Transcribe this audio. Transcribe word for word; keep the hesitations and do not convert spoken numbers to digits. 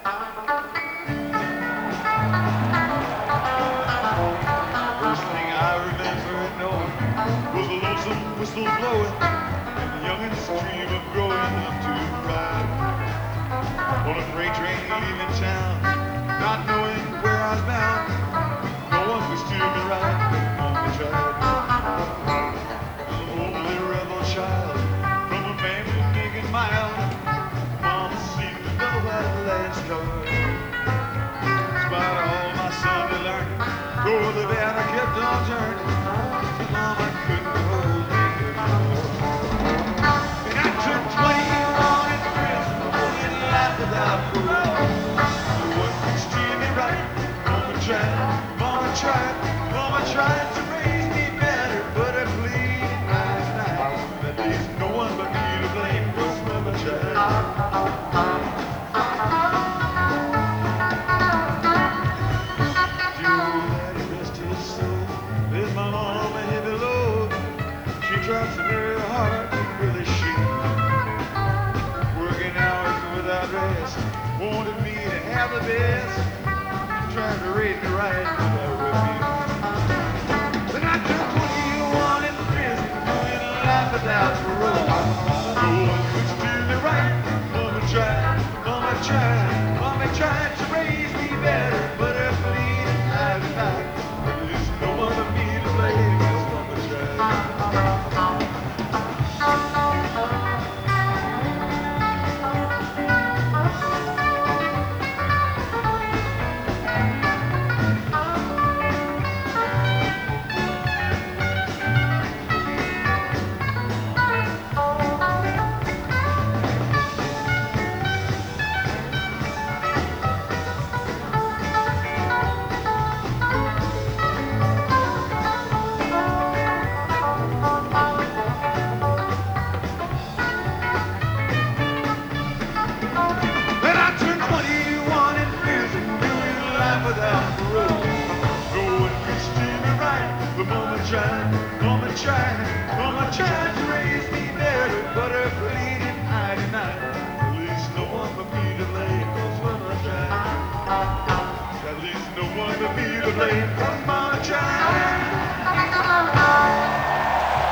First thing I remember knowing was a lonesome whistle blowing and the youngest dream of growing up to ride on a freight train leaving town, not knowing where I was bound. No one could steer me right, but Mama tried. A lonely rebel child from a family big and mild. Mama seemed to know how to last hard. Despite all my Sunday learning, go the band I kept on turning. Mama couldn't hold me anymore. And I took twenty-one in prison, living life without parole. No one could steer me right. Mama tried, Mama tried, Mama tried to raise me better, but I pleaded night and night. At least no one but me to blame, 'cause Mama tried. Drops very hard, really she working hours without rest, wanted me to have the best, trying to raise me right without refuse. Then I turned twenty-one in prison, doing life without parole. No one could steer me right. Mama tried, Mama tried, Mama tried to raise me better, but her pleading night and night. At least no one but me to blame, 'cause Mama tried. Without parole, no one could steer me right. But Mama tried, Mama tried, Mama tried to raise me better, but her pleading night and night. At least no one but me to blame, 'cause Mama tried. At least no one but me to blame.